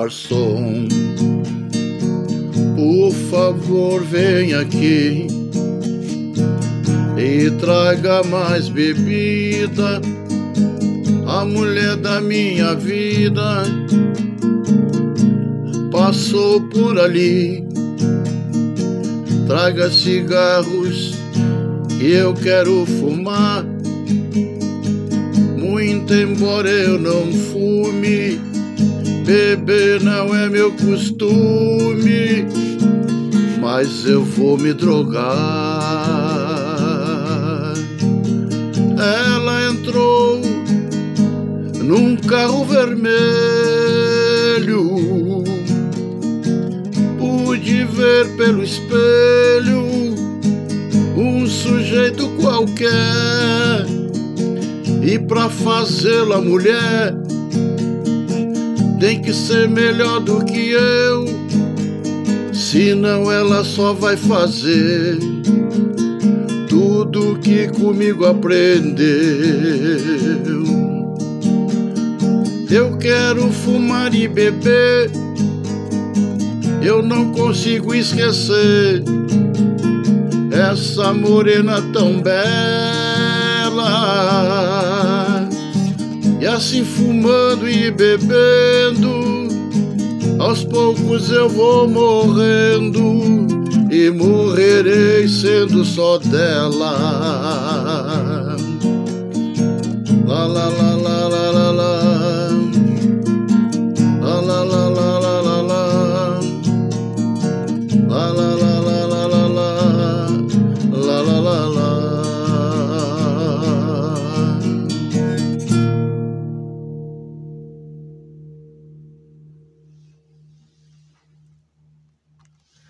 garçom, por favor, vem aqui e traga mais bebida. A mulher da minha vida passou por ali. Traga cigarros que eu quero fumar. Muito embora eu não fume, beber não é meu costume, mas eu vou me drogar. Ela entrou num carro vermelho, pude ver pelo espelho um sujeito qualquer, e pra fazê-la mulher tem que ser melhor do que eu, senão ela só vai fazer tudo que comigo aprendeu. Eu quero fumar e beber, eu não consigo esquecer essa morena tão bela. E assim fumando e bebendo, aos poucos eu vou morrendo, e morrerei sendo só dela. La la la la la la la.